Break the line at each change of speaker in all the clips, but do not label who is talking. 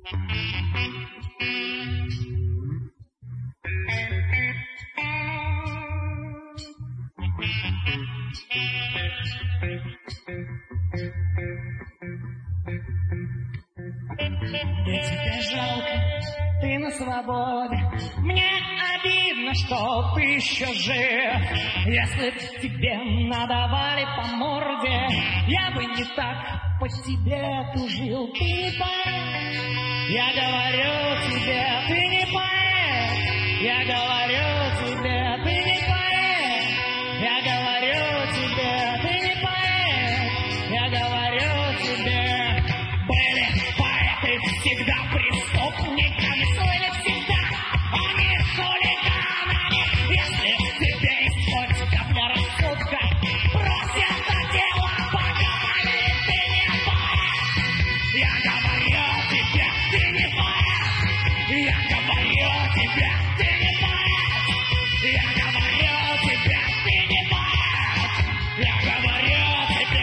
Мне тебя жалко, ты на свободе. Мне обидно, что ты еще жив. Если б тебе надавали по морде, я бы не так по тебе тужил. Ты не поэт, я говорю тебе, ты не поэт. Я говорю тебе, ты не поэт. Я говорю тебе, ты не поэт. Я говорю тебе, были поэты всегда преступниками, были всегда они хулиганами. Если в тебе есть хоть капля рассудка, брось это дело, поговори, ты не поэт. Я говорю тебе, ты не поэт. Я говорю тебе, ты не поэт. Я говорю тебе, ты не поэт. Я говорю тебе.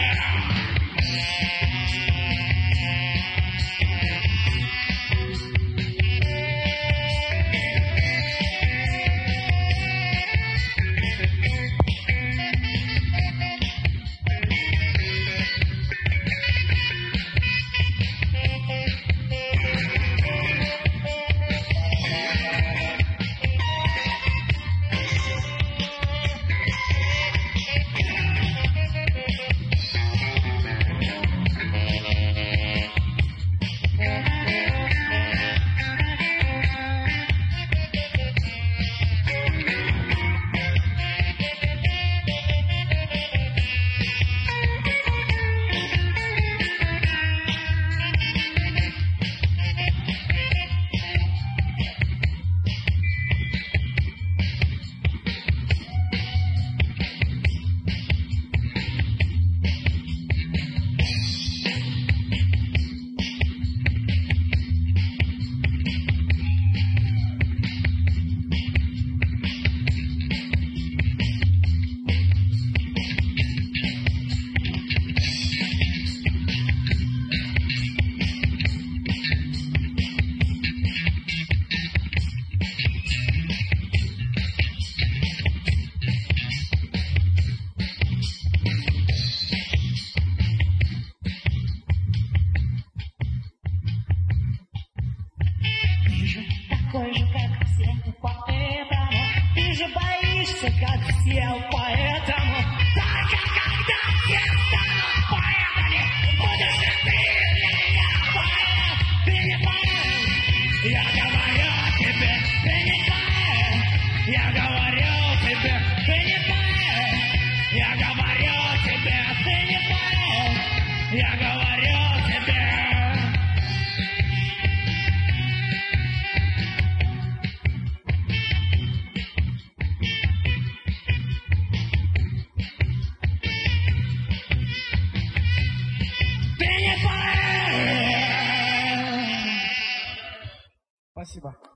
Такой же, как все, поэтому ты же боишься, как все, поэтому только когда все станут поэтами, будешь ли ты или я поэт, ты не поэт. Я говорю тебе, ты не поэт. Я говорю тебе, ты не поэт. Я говорю тебе, ты не поэт. Я говорю тебе. Спасибо.